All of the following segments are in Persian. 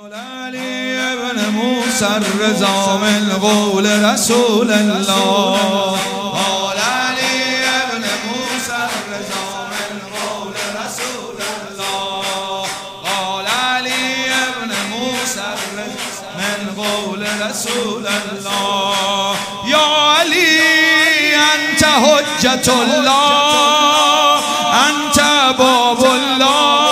علی ابن موسی الرضا من قول رسول الله. قال علی ابن موسی الرضا من قول رسول الله. قال علی ابن موسی الرضا من قول رسول الله. یا علی انت حجت الله، انت باب الله،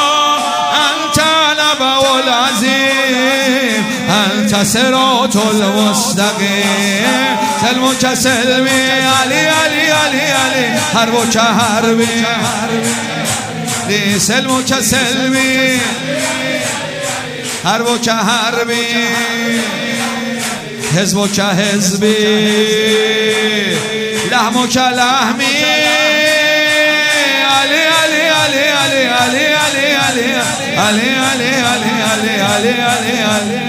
انت صراط المستقیم. سلم که سلمی علی علی علی علی، حرب که حربی سلم که سلمی، حرب که حربی، حزب که حزبی، لحم که لحمی. علی علی علی علی علی علی علی علی علی علی علی علی علی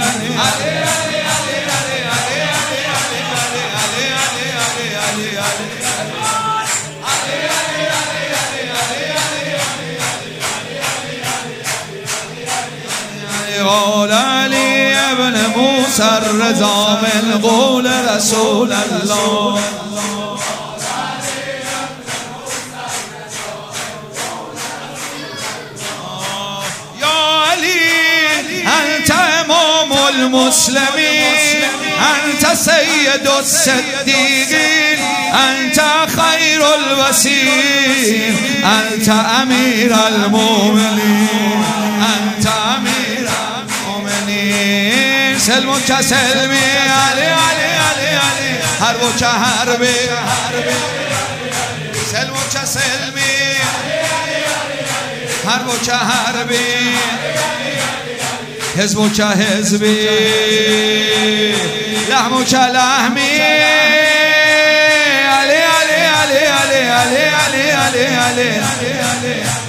قال علی ابن موسی الرضا من قول رسول الله. یا علی انت امام المسلمین، انت سید الصدیقین، انت خیر الوصیین، انت امیر المؤمنین، انت امیر المؤمنین. سلم که سلمی علی علی علی علی، حرب که حربی، سلم که سلمی، حرب که حربی، حزب که حزبی، لحم که لحمی. علی علی علی علی علی علی علی علی